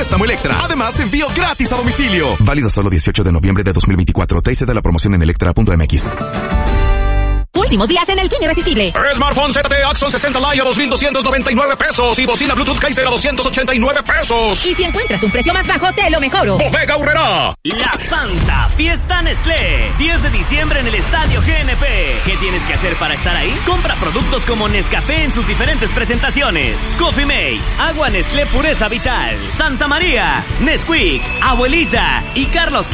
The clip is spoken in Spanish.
préstamo Electra. Además, envío gratis a domicilio. Válido solo 18 de noviembre de 2024. TIC de la promoción en electra.mx. Últimos días en el Fin Irresistible. Smartphone ZTE Axon 60 Lite a 2,299 pesos y bocina Bluetooth Kaiser a 289 pesos. Y si encuentras un precio más bajo, te lo mejoro. Bodega Aurrerá. La Santa Fiesta Nestlé. 10 de diciembre en el Estadio GNP. ¿Qué tienes que hacer para estar ahí? Compra productos como Nescafé en sus diferentes presentaciones. Coffee Mate, Agua Nestlé Pureza Vital, Santa María, Nesquik, Abuelita y Carlos